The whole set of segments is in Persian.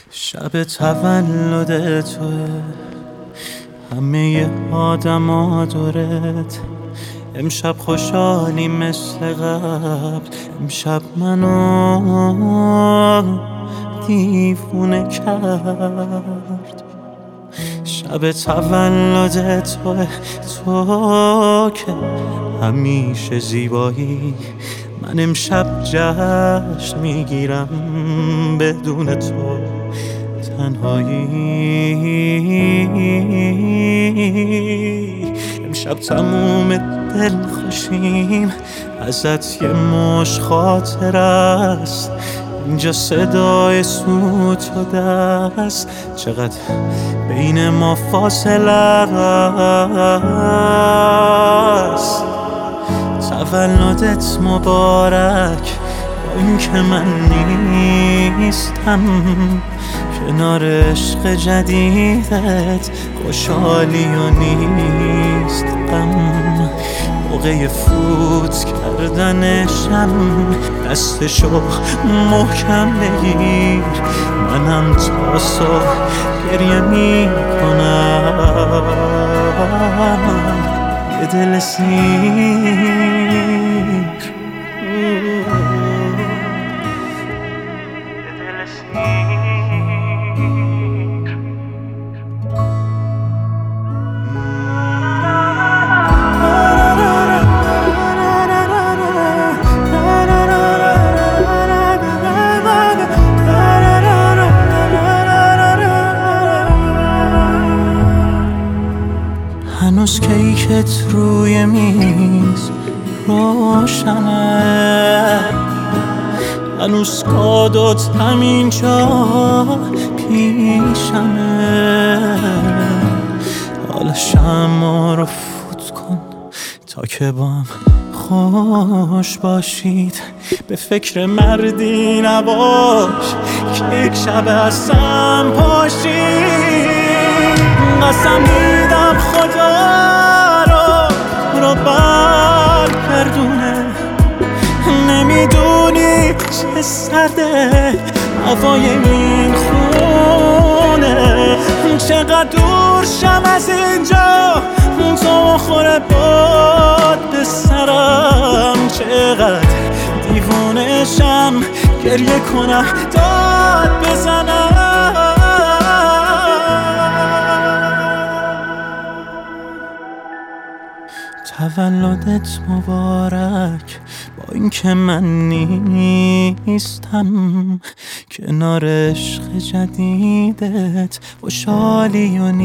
شب تولد توه، همه آدما دورت. امشب خوشحالی مثل قبل، امشب منو دیوونه کرد. شب تولد توه، تو که همیشه زیبایی. من امشب جشن میگیرم بدون تو تنهایی. امشب تموم دل خوشیم، ازت یه مش خاطر است. اینجا صدای سوت و دست، چقدر بین ما فاصله است. تولدت مبارک، با اینکه من نیستم کنار عشق جدیدت. خوشحالی و نیست غم، موقع فوت کردنشم. دستشو محکم بگیر، منم تا صبح گریه میکنم. یه دل سیر هنوز کیکت روی میز روشنه، هنوز کادوت همینجا پیشمه. حالا شمع رو فوت کن تا که با هم خوش باشید. به فکر مردی نباش که یک شب هستم پاشید. قسم میدم خدا رو برگردونه. نمیدونی چه سرده هوای این خونه. چقدر دور شم از اینجا تو خوره باد به سرم. چقدر دیوونه شم گریه کنم داد بزنم. تولدت مبارک، با اینکه من نیستم کنار عشق جدیدت. خوشحالی و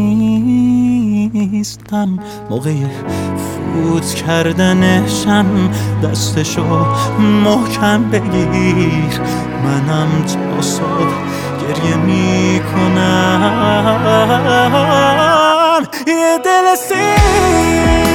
نیستم موقع فوت کردنشم. دستشو محکم بگیر، منم تا صبح گریه میکنم. یه دل سیر